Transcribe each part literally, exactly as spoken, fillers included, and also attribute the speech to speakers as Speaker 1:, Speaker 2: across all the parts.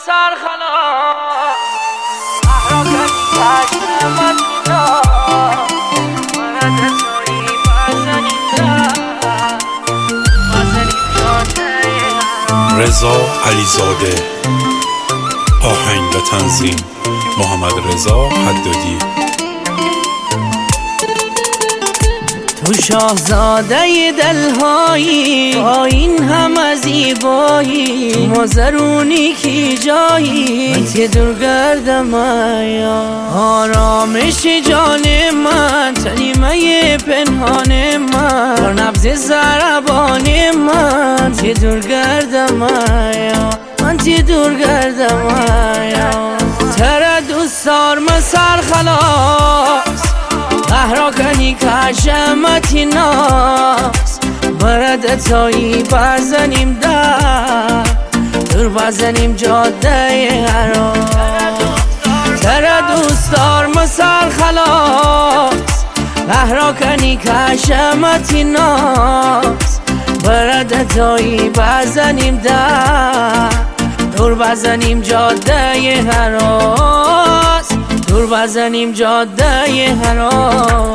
Speaker 1: سرخلاص احرا کنی کشمت اینا مرد توی بزنیم بزنیم جاده
Speaker 2: رضا علیزاده. آهنگ و تنظیم محمد رضا حدادی.
Speaker 1: تو شاهزاده دلهایی با این همه زیبایی، تو مازرونی کی جایی من تی دور گردم آیا آرامش جان من تنیمه پنهان من بر نبض ضربان من تی دور گردم آیا من تی دور گردم آیا تره دوست دار من سرخلاص احرا کنی کشمتی ناس برد تایی بزنیم در دور بزنیم جاده هرا تره دوست دار ما سرخلاص احرا کنی کشمتی ناس برد تایی بزنیم در دور بزنیم جاده هراس دور بزنیم جاده هراس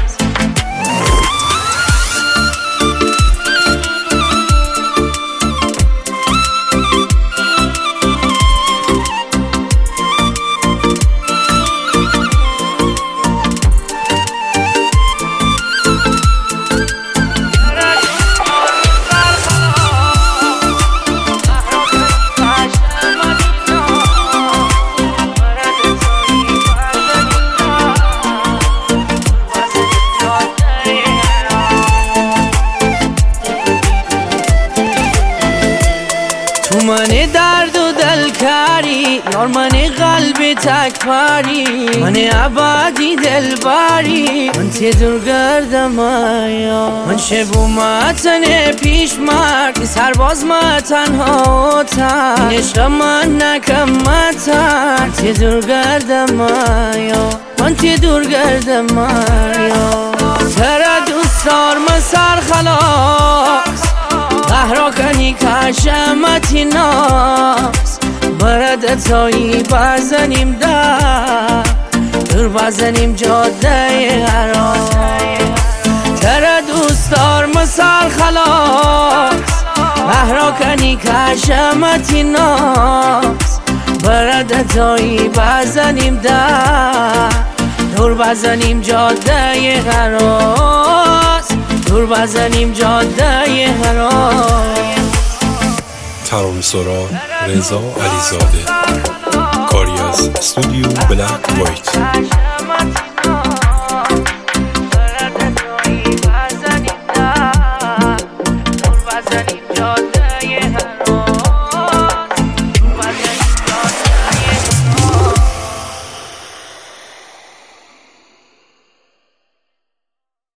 Speaker 1: تو من درد و دل کاری یار من قلب تک پاری من عبادی دل باری من تی دور گردم آیا من شب و متن پیش مرد سرباز ما تنها و تن این عشق من نکم متن تی دور گردم آیا من تی دور گردم آیا تره دوست دار من سرخلاص احرا کنی کشمتی ناس برد تایی بزنیم در دور بزنیم جاده هراس تره دوست دار ما سرخلاص احرا کنی کشمتی ناس برد تایی بزنیم در دور بزنیم جاده هراس دور بزنیم جاده هراس.
Speaker 2: ترانه‌سرا رضا علیزاده. کاری از استودیو بلک وایت.